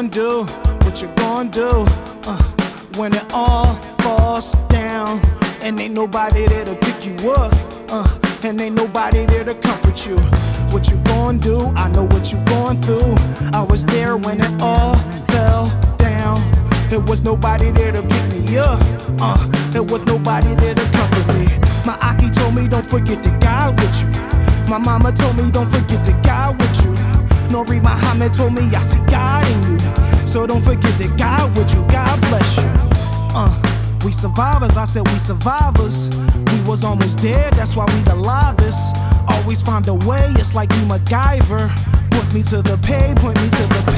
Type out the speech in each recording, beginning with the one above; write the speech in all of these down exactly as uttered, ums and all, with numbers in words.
gonna do? What you gonna do? Uh, when it all falls down and ain't nobody there to pick you up, uh, and ain't nobody there to comfort you. What you gonna do? I know what you going through. I was there when it all fell down. There was nobody there to pick me up. Uh, there was nobody there to comfort me. My Aki told me don't forget the God with you. My mama told me don't forget the God with you. Nori Muhammad told me I see God in you. So don't forget that God with you. God bless you. Uh, we survivors, I said we survivors. We was almost dead, that's why we the livest. Always find a way, it's like you MacGyver. Point me to the pay, point me to the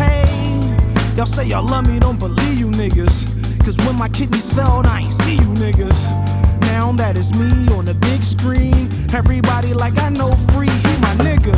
pay. Y'all say y'all love me, don't believe you niggas. Cause when my kidneys failed, I ain't see you niggas. Now that it's me on the big screen, everybody like I know free, he my nigga.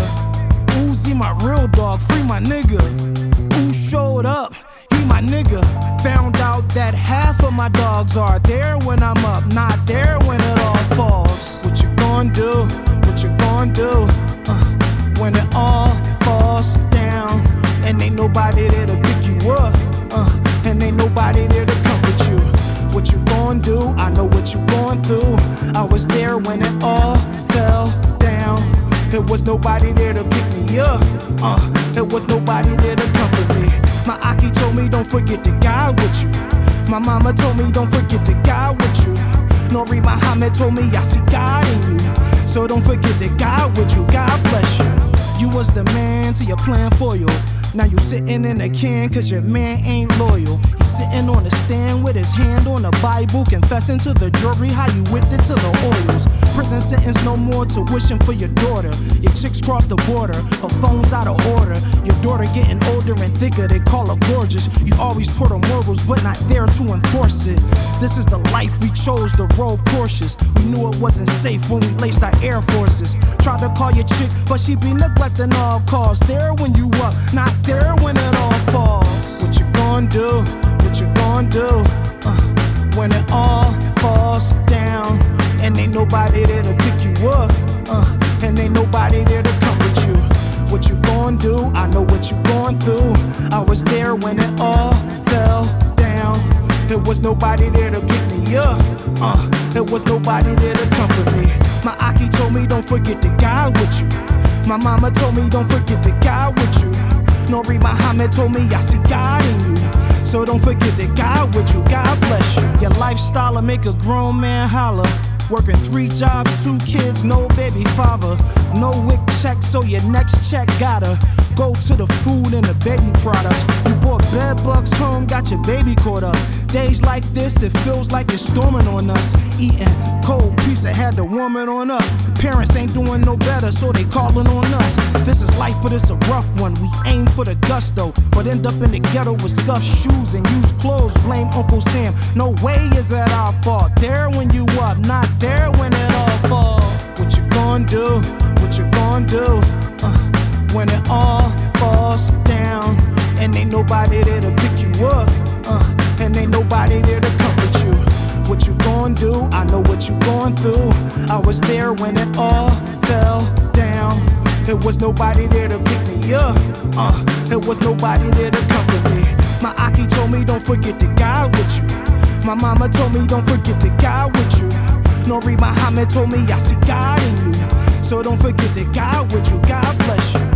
Uzi my real dog, free my nigga. Who showed up? He my nigga. Found out that half of my dogs are there when I'm up, not there when it all falls. What you gonna do? What you gonna do? Uh, when it all falls down and ain't nobody there to pick you up, uh, and ain't nobody there to comfort you. What you gonna do? I know what you going through. I was there when it all fell down. There was nobody there to pick me up. Uh, there was nobody there to comfort me. My Aki told me don't forget the God with you. My mama told me don't forget the God with you. Nori Muhammad told me I see God in you. So don't forget that God with you. God bless you. You was the man till your plan for you. Now you sitting in a can cause your man ain't loyal. He's sitting on the stand with his hand on the Bible, confessing to the jury how you whipped it to the oils. Prison sentence, no more tuition for your daughter. Your chicks crossed the border, her phone's out of order. Your daughter getting older and thicker, they call her gorgeous. You always taught her morals, but not there to enforce it. This is the life we chose to roll Porsches. We knew it wasn't safe when we laced our Air Forces. Tried to call your chick, but she be neglecting all calls. There when you up, not there when it all falls. What you gonna do? What you gonna do? Uh, when it all falls down and ain't nobody there to pick you up, uh, and ain't nobody there to comfort you. What you gonna do? I know what you going through. I was there when it all fell down. There was nobody there to pick me up. Uh, there was nobody there to comfort me. My Aki told me don't forget the God with you. My mama told me don't forget the God with you. Nori Muhammad told me I see God in you. So don't forget that God with you. God bless you. Your lifestyle'll make a grown man holler. Working three jobs, two kids, no baby father. No wick check, so your next check gotta go to the food and the baby products. You bought bed bugs home, got your baby caught up. Days like this, it feels like it's storming on us. Eating cold pizza, had the woman on up. Parents ain't doing no better, so they calling on us. This is life, but it's a rough one. We aim for the gusto, but end up in the ghetto with scuffed shoes and used clothes. Blame Uncle Sam. No way is that our fault. There when you up, not there when it all falls. What you gonna do? What you gonna do? Uh, when it all falls down and ain't nobody there to pick you up, uh, and ain't nobody there to comfort you. What you gonna do? I know what you going through. I was there when it all fell down. There was nobody there to pick me up. Uh, there was nobody there to comfort me. My Aki told me don't forget the God with you. My mama told me don't forget the God with you. Nori Muhammad told me I see God in you. So don't forget that God with you. God bless you.